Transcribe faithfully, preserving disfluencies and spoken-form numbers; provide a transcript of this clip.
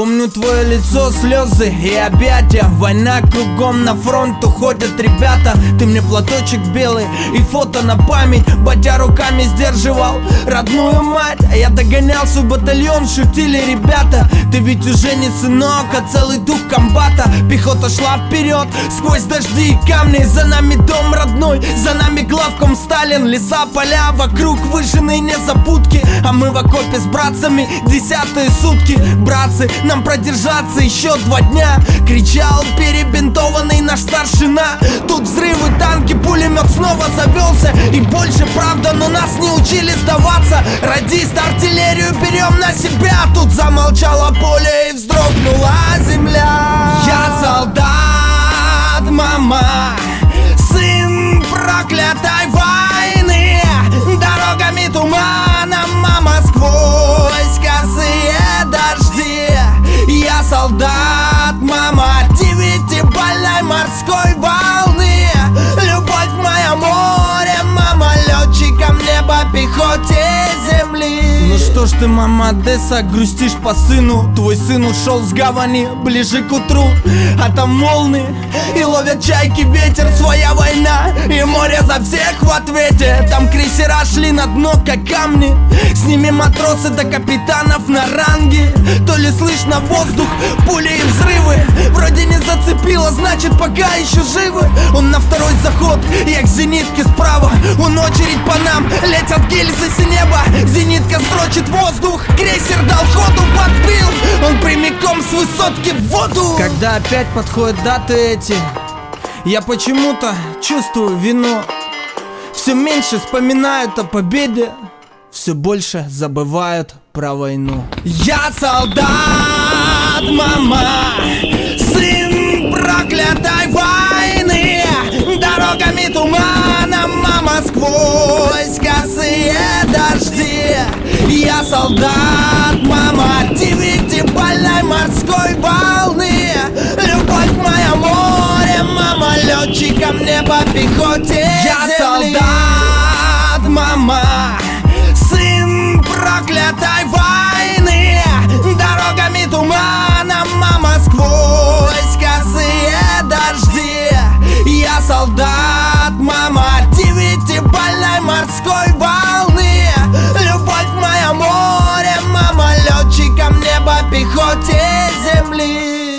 Помню твое лицо, слезы и объятия. Война кругом, на фронт уходят ребята. Ты мне платочек белый и фото на память. Батя руками сдерживал родную мать, а я догонял свой батальон, шутили ребята. Ты ведь уже не сынок, а целый дух комбата. Пехота шла вперед, сквозь дожди и камни. За нами дом родной, за нами главком Сталин. Леса, поля, вокруг выжженные незабудки. А мы в окопе с братцами десятые сутки. Братцы, нам продержаться еще два дня, кричал перебинтованный наш старшина. Тут взрывы, танки, пулемет снова завелся. И больше правда, но нас не учили сдаваться. Радист, артиллерию берем на себя. Тут замолчало поле и вздрогнула земля. Я солдат, мама, сын проклятой войны. Дорогами тумана, мама, сквозь косые дожди. Я солдат, мама, девятибальной морской волны. Любовь моя море, мама, летчиком неба, пехоте земли. Ну что ж ты, мама Одесса, грустишь по сыну? Твой сын ушел с гавани ближе к утру, а там волны и ловят чайки, ветер, своя война. И море за всех в ответе. Там крейсера шли на дно, как камни. С ними матросы до капитанов на ранге. То ли слышно воздух, пули и взрывы. Вроде не зацепило, значит пока еще живы. Он на второй заход, я к зенитке справа. Он очередь по нам, летят гильзы с неба. Зенитка строчит воздух, крейсер дал ходу, подбил. Он прямиком с высотки в воду. Когда опять подходят даты эти, я почему-то чувствую вину. Все меньше вспоминают о победе, все больше забывают про войну. Я солдат, мама, сын проклятой войны. Дорогами тумана, мама, сквозь косые дожди. Я солдат, мама, девятибальной морской волны. Любовь моя море, мама, летчиком неба, пехоте я земли. Солдат, мама, сын проклятой войны. Дорогами тумана, мама, сквозь косые дожди. Я солдат, мама, девятибальной морской волны. Любовь моя море, мама, летчиком неба, пехоте земли.